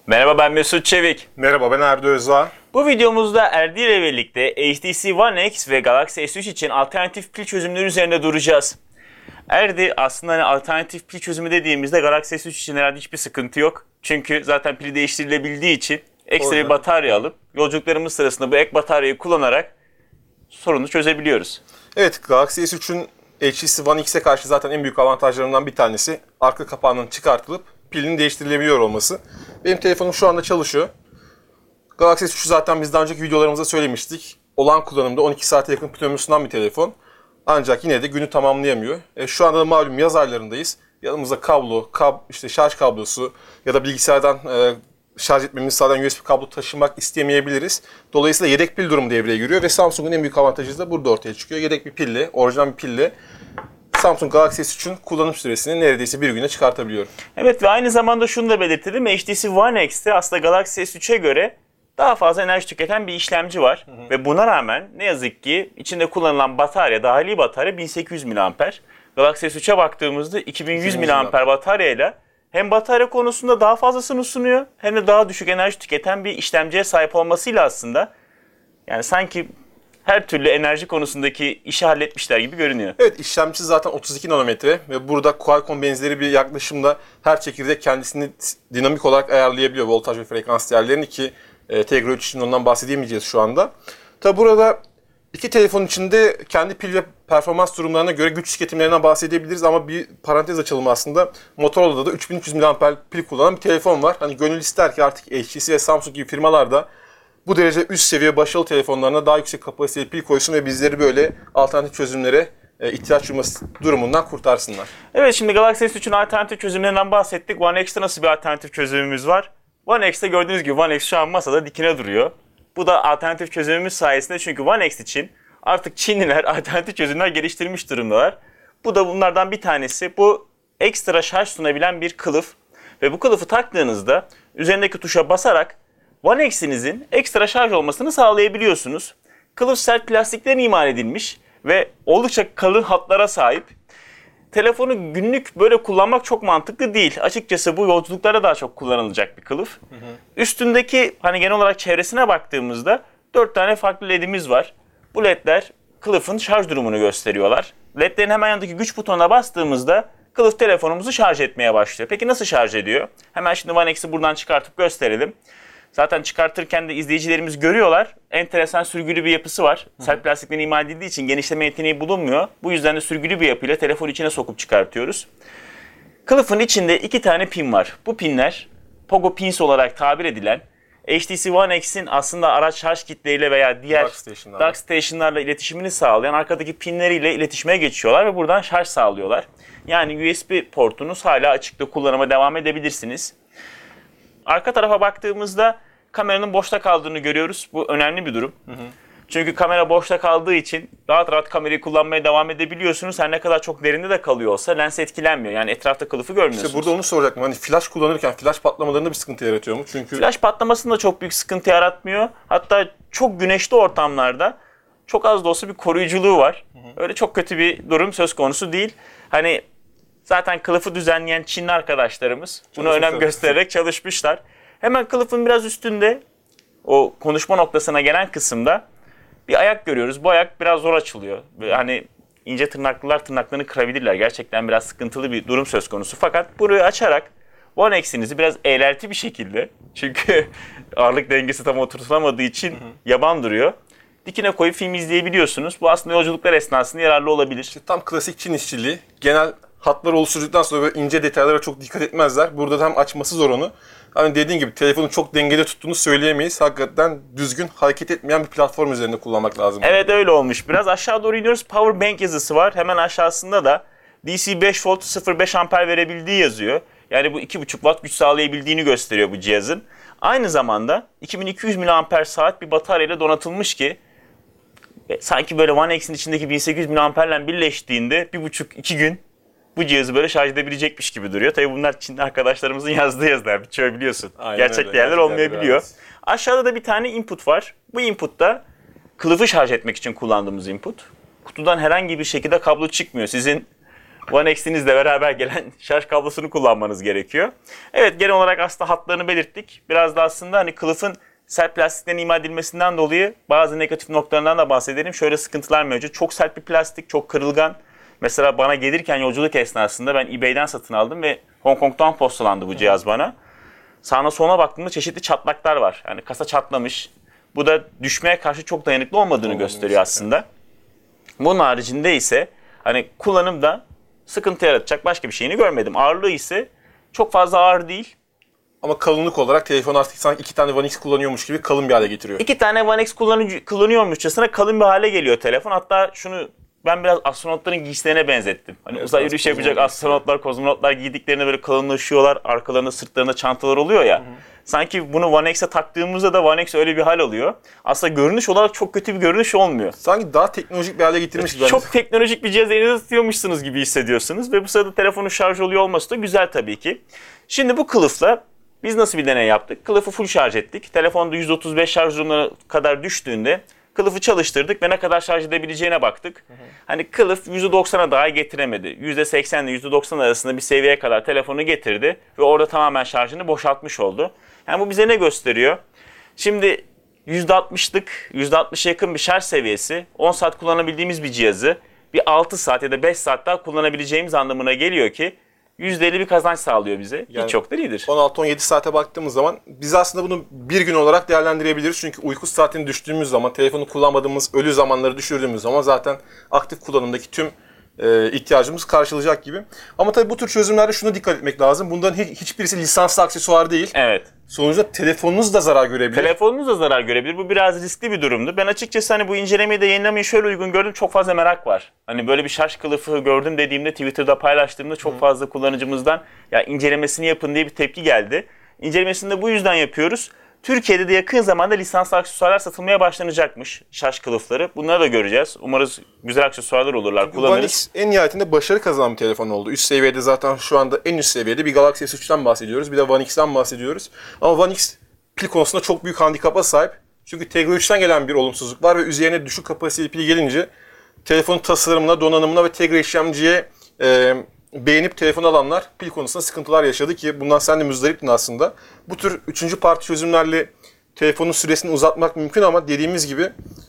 Merhaba, ben Mesut Çevik. Merhaba, ben Erdo Özağ. Bu videomuzda Erdi ile birlikte HTC One X ve Galaxy S3 için alternatif pil çözümleri üzerinde duracağız. Erdi aslında alternatif pil çözümü dediğimizde Galaxy S3 için herhalde hiçbir sıkıntı yok. Çünkü zaten pili değiştirilebildiği için ekstra bir batarya alıp yolculuklarımız sırasında bu ek bataryayı kullanarak sorunu çözebiliyoruz. Evet, Galaxy S3'ün HTC One X'e karşı zaten en büyük avantajlarından bir tanesi arka kapağının çıkartılıp pilinin değiştirilebiliyor olması. Benim telefonum şu anda çalışıyor. Galaxy S3'ü zaten biz daha önceki videolarımızda söylemiştik. Olan kullanımda 12 saate yakın pil ömrü sunan bir telefon. Ancak yine de günü tamamlayamıyor. Şu anda da malum yaz aylarındayız. Yanımızda kablo, şarj kablosu ya da bilgisayardan şarj etmemizi sağlayan USB kablo taşımak istemeyebiliriz. Dolayısıyla yedek pil durumu devreye giriyor ve Samsung'un en büyük avantajı da burada ortaya çıkıyor. Yedek bir pille, orijinal bir pille Samsung Galaxy S3'ün kullanım süresini neredeyse bir güne çıkartabiliyor. Evet ve aynı zamanda şunu da belirtelim. HTC One X'te aslında Galaxy S3'e göre daha fazla enerji tüketen bir işlemci var. Ve buna rağmen ne yazık ki içinde kullanılan batarya, dahili batarya 1800 mAh. Galaxy S3'e baktığımızda 2100 mAh bataryayla hem batarya konusunda daha fazlasını sunuyor hem de daha düşük enerji tüketen bir işlemciye sahip olmasıyla aslında yani sanki her türlü enerji konusundaki işi halletmişler gibi görünüyor. Evet, işlemcisi zaten 32 nanometre ve burada Qualcomm benzeri bir yaklaşımda her çekirdek kendisini dinamik olarak ayarlayabiliyor voltaj ve frekans değerlerini ki Tegra 3 için ondan bahsedemeyeceğiz şu anda. Tabi burada iki telefon içinde kendi pil ve performans durumlarına göre güç tüketimlerinden bahsedebiliriz ama bir parantez açalım aslında. Motorola'da da 3300 mAh pil kullanan bir telefon var. Hani gönül ister ki artık HTC ve Samsung gibi firmalar da bu derece üst seviye başarılı telefonlarına daha yüksek kapasiteli pil koysun ve bizleri böyle alternatif çözümlere ihtiyaç duyması durumundan kurtarsınlar. Evet, şimdi Galaxy S3'ün alternatif çözümlerinden bahsettik. One X'te nasıl bir alternatif çözümümüz var? One X'te gördüğünüz gibi One X şu an masada dikine duruyor. Bu da alternatif çözümümüz sayesinde çünkü One X için artık Çinliler alternatif çözümler geliştirmiş durumdalar. Bu da bunlardan bir tanesi. Bu ekstra şarj sunabilen bir kılıf. Ve bu kılıfı taktığınızda üzerindeki tuşa basarak One X'inizin ekstra şarj olmasını sağlayabiliyorsunuz. Kılıf sert plastikten imal edilmiş ve oldukça kalın hatlara sahip. Telefonu günlük böyle kullanmak çok mantıklı değil. Açıkçası bu yolculuklara daha çok kullanılacak bir kılıf. Üstündeki hani genel olarak çevresine baktığımızda 4 tane farklı ledimiz var. Bu ledler kılıfın şarj durumunu gösteriyorlar. Ledlerin hemen yanındaki güç butonuna bastığımızda kılıf telefonumuzu şarj etmeye başlıyor. Peki nasıl şarj ediyor? Hemen şimdi One X'i buradan çıkartıp gösterelim. Zaten çıkartırken de izleyicilerimiz görüyorlar. Enteresan sürgülü bir yapısı var. Sert plastikten imal edildiği için genişleme yeteneği bulunmuyor. Bu yüzden de sürgülü bir yapıyla telefonu içine sokup çıkartıyoruz. Kılıfın içinde 2 tane pin var. Bu pinler Pogo Pins olarak tabir edilen HTC One X'in aslında araç şarj kitleriyle veya diğer dock station'larla iletişimini sağlayan arkadaki pinleriyle iletişime geçiyorlar ve buradan şarj sağlıyorlar. Yani USB portunuz hala açıkta kullanıma devam edebilirsiniz. Arka tarafa baktığımızda kameranın boşta kaldığını görüyoruz. Bu önemli bir durum. Çünkü kamera boşta kaldığı için rahat rahat kamerayı kullanmaya devam edebiliyorsunuz. Her ne kadar çok derinde de kalıyor olsa lens etkilenmiyor. Yani etrafta kılıfı görmüyorsunuz. İşte burada onu soracaktım. Hani flash kullanırken flash patlamalarında bir sıkıntı yaratıyor mu? Çünkü flash patlamasında çok büyük sıkıntı yaratmıyor. Hatta çok güneşli ortamlarda çok az da olsa bir koruyuculuğu var. Öyle çok kötü bir durum söz konusu değil. Hani zaten kılıfı düzenleyen Çinli arkadaşlarımız buna önem göstererek çalışmışlar. Hemen kılıfın biraz üstünde o konuşma noktasına gelen kısımda bir ayak görüyoruz. Bu ayak biraz zor açılıyor. Hani ince tırnaklılar tırnaklarını kırabilirler. Gerçekten biraz sıkıntılı bir durum söz konusu. Fakat burayı açarak One X'inizi biraz eğrelti bir şekilde çünkü ağırlık dengesi tam oturtulamadığı için yaban duruyor. Dikine koyup film izleyebiliyorsunuz. Bu aslında yolculuklar esnasında yararlı olabilir. İşte tam klasik Çin işçiliği. Genel hatlar oluşturduktan sonra böyle ince detaylara çok dikkat etmezler. Burada da hem açması zor onu. Hani dediğin gibi telefonu çok dengede tuttuğunu söyleyemeyiz. Hakikaten düzgün hareket etmeyen bir platform üzerinde kullanmak lazım. Evet, öyle olmuş. Biraz aşağı doğru iniyoruz. Power Bank yazısı var. Hemen aşağısında da DC 5 volt 0.5 amper verebildiği yazıyor. Yani bu 2.5 watt güç sağlayabildiğini gösteriyor bu cihazın. Aynı zamanda 2200 mAh bir bataryayla donatılmış ki sanki böyle One X'in içindeki 1800 mAh'le birleştiğinde 1,5-2 gün bu cihazı böyle şarj edebilecekmiş gibi duruyor. Tabii bunlar Çinli arkadaşlarımızın yazdığı yazılar. Birçoğu biliyorsun. Aynen gerçek öyle, değerler olmayabiliyor. Evet. Aşağıda da bir tane input var. Bu input da kılıfı şarj etmek için kullandığımız input. Kutudan herhangi bir şekilde kablo çıkmıyor. Sizin One X'inizle beraber gelen şarj kablosunu kullanmanız gerekiyor. Evet, genel olarak aslında hatlarını belirttik. Biraz da aslında hani kılıfın sert plastikten imal edilmesinden dolayı bazı negatif noktalarından da bahsedelim. Şöyle sıkıntılar mevcut. Çok sert bir plastik, çok kırılgan. Mesela bana gelirken yolculuk esnasında ben eBay'den satın aldım ve Hong Kong'dan postalandı bu cihaz bana. Sağına soluna baktığımda çeşitli çatlaklar var. Yani kasa çatlamış. Bu da düşmeye karşı çok dayanıklı olmadığını gösteriyor aslında. Bunun haricinde ise hani kullanımda sıkıntı yaratacak başka bir şeyini görmedim. Ağırlığı ise çok fazla ağır değil. Ama kalınlık olarak telefon artık sanki 2 tane One X kullanıyormuş gibi kalın bir hale getiriyor. 2 tane One X kullanıyormuşçasına kalın bir hale geliyor telefon. Hatta şunu ben biraz astronotların giysilerine benzettim. Hani Evet, uzay yürüyüş yapacak astronotlar, kozmonotlar giydiklerinde böyle kalınlaşıyorlar. Arkalarında, sırtlarında çantalar oluyor ya. Sanki bunu One X'e taktığımızda da One X öyle bir hal oluyor. Aslında görünüş olarak çok kötü bir görünüş olmuyor. Sanki daha teknolojik bir hale getirmiş gibi. Çok teknolojik bir cihaz elinizde tutuyormuşsunuz gibi hissediyorsunuz. Ve bu sırada telefonun şarj oluyor olması da güzel tabii ki. Şimdi bu kılıfla biz nasıl bir deney yaptık? Kılıfı full şarj ettik. Telefonda 135 şarj durumuna kadar düştüğünde kılıfı çalıştırdık ve ne kadar şarj edebileceğine baktık. Hani kılıf %90'a dahi getiremedi. %80 ile %90 arasında bir seviyeye kadar telefonu getirdi ve orada tamamen şarjını boşaltmış oldu. Yani bu bize ne gösteriyor? Şimdi %60'lık, %60'a yakın bir şarj seviyesi, 10 saat kullanabildiğimiz bir cihazı bir 6 saat ya da 5 saat daha kullanabileceğimiz anlamına geliyor ki %50 bir kazanç sağlıyor bize. Yani hiç yoktur iyidir. 16-17 saate baktığımız zaman biz aslında bunu bir gün olarak değerlendirebiliriz. Çünkü uyku saatini düştüğümüz zaman, telefonu kullanmadığımız ölü zamanları düşürdüğümüz zaman zaten aktif kullanımdaki tüm ihtiyacımız karşılayacak gibi. Ama tabii bu tür çözümlerde şuna dikkat etmek lazım. Bunların hiçbirisi lisanslı aksesuar değil. Evet. Sonuçta telefonunuz da zarar görebilir. Telefonunuz da zarar görebilir. Bu biraz riskli bir durumdu. Ben açıkçası hani bu incelemeyi de yayınlamayı şöyle uygun gördüm. Çok fazla merak var. Hani böyle bir şarj kılıfı gördüm dediğimde, Twitter'da paylaştığımda çok fazla kullanıcımızdan ya incelemesini yapın diye bir tepki geldi. İncelemesini de bu yüzden yapıyoruz. Türkiye'de de yakın zamanda lisanslı aksesuarlar satılmaya başlanacakmış, şarj kılıfları. Bunları da göreceğiz. Umarız güzel aksesuarlar olurlar, One kullanırız. X en nihayetinde başarı kazanan bir telefon oldu. Üst seviyede zaten şu anda en üst seviyede bir Galaxy S3'ten bahsediyoruz. Bir de One X'ten bahsediyoruz. Ama One X pil konusunda çok büyük handikapa sahip. Çünkü Tegra 3'ten gelen bir olumsuzluk var ve üzerine düşük kapasiteli pil gelince telefonun tasarımına, donanımına ve Tegra işlemciye beğenip telefon alanlar pil konusunda sıkıntılar yaşadı ki bundan sen de müzdariptin aslında. Bu tür üçüncü parti çözümlerle telefonun süresini uzatmak mümkün ama dediğimiz gibi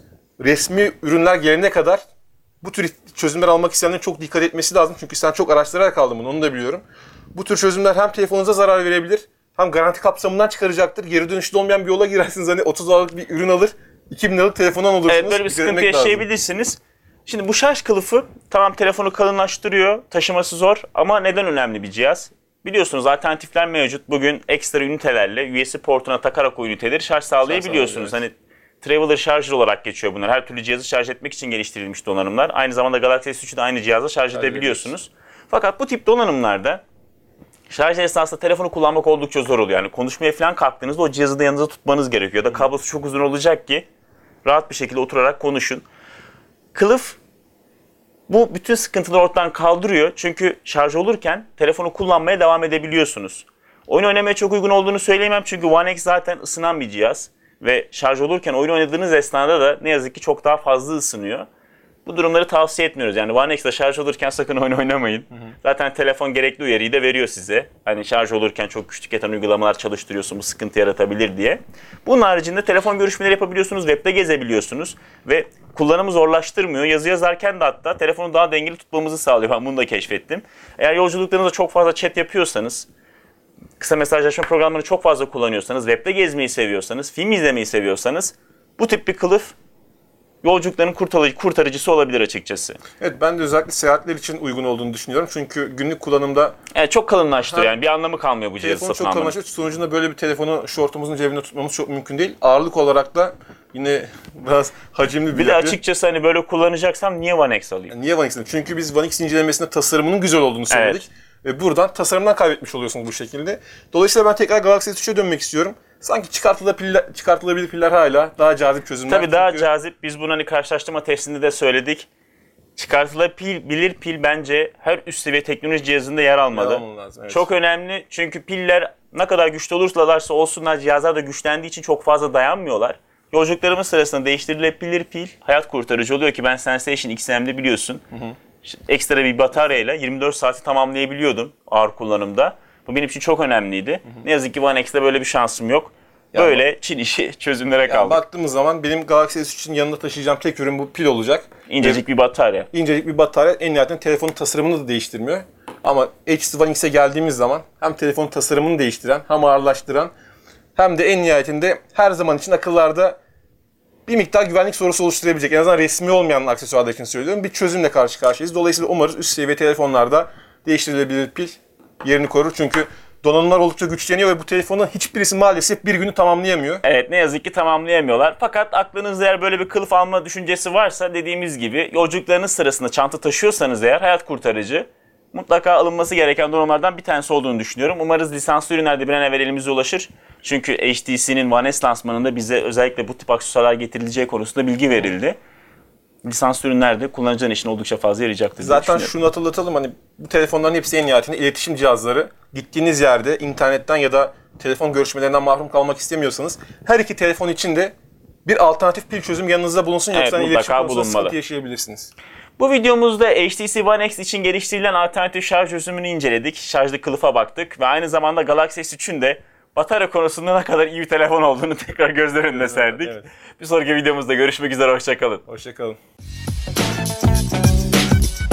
resmi ürünler gelene kadar bu tür çözümler almak isteyenlerin çok dikkat etmesi lazım. Çünkü sen çok araştırarak aldın bunu, onu da biliyorum. Bu tür çözümler hem telefonunuza zarar verebilir, hem garanti kapsamından çıkaracaktır. Geri dönüşlü olmayan bir yola girersiniz. Hani 30 liralık bir ürün alır, 2000 liralık telefondan olursunuz. Evet, böyle bir sıkıntı yaşayabilirsiniz. Şimdi bu şarj kılıfı tamam telefonu kalınlaştırıyor, taşıması zor ama neden önemli bir cihaz? Biliyorsunuz alternatifler mevcut. Bugün ekstra ünitelerle USB portuna takarak o üniteleri şarj sağlayabiliyorsunuz. Evet. Hani Traveler Charger olarak geçiyor bunlar. Her türlü cihazı şarj etmek için geliştirilmiş donanımlar. Aynı zamanda Galaxy S3'ü de aynı cihazla şarj edebiliyorsunuz. Fakat bu tip donanımlarda şarj esnasında telefonu kullanmak oldukça zor oluyor. Yani konuşmaya falan kalktığınızda o cihazı da yanınıza tutmanız gerekiyor. Ya da kablosu çok uzun olacak ki rahat bir şekilde oturarak konuşun. Kılıf bu bütün sıkıntıları ortadan kaldırıyor. Çünkü şarj olurken telefonu kullanmaya devam edebiliyorsunuz. Oyun oynamaya çok uygun olduğunu söyleyemem çünkü One X zaten ısınan bir cihaz. Ve şarj olurken oyun oynadığınız esnada da ne yazık ki çok daha fazla ısınıyor. Bu durumları tavsiye etmiyoruz. Yani One X'de şarj olurken sakın oyun oynamayın. Zaten telefon gerekli uyarıyı da veriyor size. Hani şarj olurken çok güç tüketen uygulamalar çalıştırıyorsun, bu sıkıntı yaratabilir diye. Bunun haricinde telefon görüşmeleri yapabiliyorsunuz, webde gezebiliyorsunuz ve kullanımı zorlaştırmıyor. Yazı yazarken de hatta telefonu daha dengeli tutmamızı sağlıyor. Ben bunu da keşfettim. Eğer yolculuklarınızda çok fazla chat yapıyorsanız, kısa mesajlaşma programlarını çok fazla kullanıyorsanız, webde gezmeyi seviyorsanız, film izlemeyi seviyorsanız bu tip bir kılıf yolculukların kurtarıcısı olabilir açıkçası. Evet, ben de özellikle seyahatler için uygun olduğunu düşünüyorum. Çünkü günlük kullanımda Evet, çok kalınlaştırıyor yani bir anlamı kalmıyor bu cihazı telefonu satın çok almanın. kalınlaştırıyor. Sonucunda böyle bir telefonu şortumuzun cebinde tutmamız çok mümkün değil. Ağırlık olarak da yine biraz hacimli Bir de açıkçası hani böyle kullanacaksam niye One X alayım? Niye One X'in? Çünkü biz One X incelemesinde tasarımının güzel olduğunu söyledik. Ve buradan tasarımdan kaybetmiş oluyorsunuz bu şekilde. Dolayısıyla ben tekrar Galaxy S3'e dönmek istiyorum. Sanki çıkartılabilir piller hala daha cazip çözümler. Tabii daha cazip. Biz bunu hani karşılaştırma testinde de söyledik. Çıkartılabilir pil bence her üst seviye teknoloji cihazında yer almalı. Lazım, evet. Çok önemli çünkü piller ne kadar güçlü olurlarsa olsunlar cihazlar da güçlendiği için çok fazla dayanmıyorlar. Yolculuklarımız sırasında değiştirilebilir pil hayat kurtarıcı oluyor ki ben Sensation XM'de biliyorsun. Ekstra bir bataryayla 24 saati tamamlayabiliyordum ağır kullanımda. Bu benim için çok önemliydi. Ne yazık ki One X'te böyle bir şansım yok. Böyle Çin işi çözümlere kaldık. Baktığımız zaman benim Galaxy S3'ün yanında taşıyacağım tek ürün bu pil olacak. İncecik bir batarya. İncecik bir batarya en nihayetinde telefonun tasarımını da değiştirmiyor. Ama HTC One X'e geldiğimiz zaman hem telefonun tasarımını değiştiren, hem ağırlaştıran, hem de en nihayetinde her zaman için akıllarda bir miktar güvenlik sorusu oluşturabilecek, en azından resmi olmayan aksesuarlar için söylüyorum, bir çözümle karşı karşıyayız. Dolayısıyla umarız üst seviye telefonlarda değiştirilebilir pil yerini korur. Çünkü donanımlar oldukça güçleniyor ve bu telefonun hiçbirisi maalesef bir günü tamamlayamıyor. Evet, ne yazık ki tamamlayamıyorlar. Fakat aklınızda eğer böyle bir kılıf alma düşüncesi varsa, dediğimiz gibi yolculuklarınız sırasında çanta taşıyorsanız eğer, hayat kurtarıcı, mutlaka alınması gereken donanımlardan bir tanesi olduğunu düşünüyorum. Umarız lisanslı ürünlerde bir an evvel elimize ulaşır. Çünkü HTC'nin One S lansmanında bize özellikle bu tip aksesuarlar getirileceği konusunda bilgi verildi. Lisanslı ürünlerde kullanıcıların için oldukça fazla yarayacaktır. Zaten şunu hatırlatalım, hani bu telefonların hepsi en nihayetinde iletişim cihazları. Gittiğiniz yerde internetten ya da telefon görüşmelerinden mahrum kalmak istemiyorsanız her iki telefon için de bir alternatif pil çözüm yanınızda bulunsun. Yoksa iletişim konusunda sıkıntı yaşayabilirsiniz. Bu videomuzda HTC One X için geliştirilen alternatif şarj çözümünü inceledik. Şarjlı kılıfa baktık ve aynı zamanda Galaxy S3'ün de batarya konusunda ne kadar iyi bir telefon olduğunu tekrar gözler önüne serdik. Evet. Bir sonraki videomuzda görüşmek üzere, hoşça kalın. Hoşça kalın.